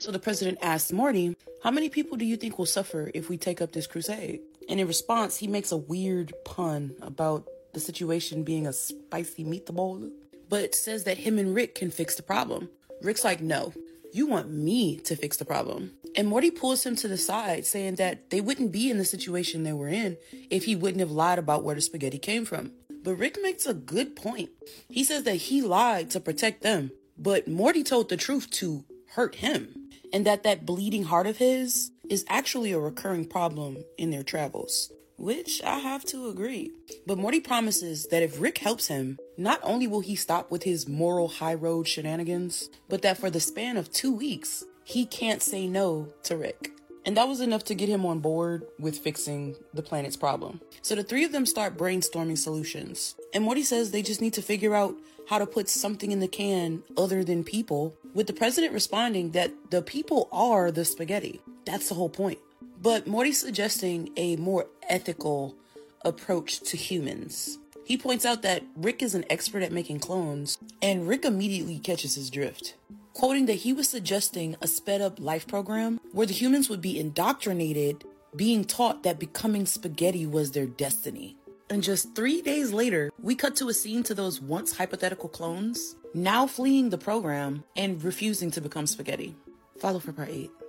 So the president asks Morty, how many people do you think will suffer if we take up this crusade? And in response, he makes a weird pun about the situation being a spicy meatball, but says that him and Rick can fix the problem. Rick's like, no, you want me to fix the problem. And Morty pulls him to the side, saying that they wouldn't be in the situation they were in if he wouldn't have lied about where the spaghetti came from. But Rick makes a good point. He says that he lied to protect them, but Morty told the truth to hurt him, and that bleeding heart of his is actually a recurring problem in their travels, which I have to agree. But Morty promises that if Rick helps him, not only will he stop with his moral high road shenanigans, but that for the span of 2 weeks, he can't say no to Rick. And that was enough to get him on board with fixing the planet's problem. So the three of them start brainstorming solutions. And Morty says they just need to figure out how to put something in the can other than people, with the president responding that the people are the spaghetti. That's the whole point. But Morty's suggesting a more ethical approach to humans. He points out that Rick is an expert at making clones, and Rick immediately catches his drift, quoting that he was suggesting a sped-up life program where the humans would be indoctrinated, being taught that becoming spaghetti was their destiny. And just 3 days later, we cut to a scene to those once hypothetical clones now fleeing the program and refusing to become spaghetti. Follow for part 8.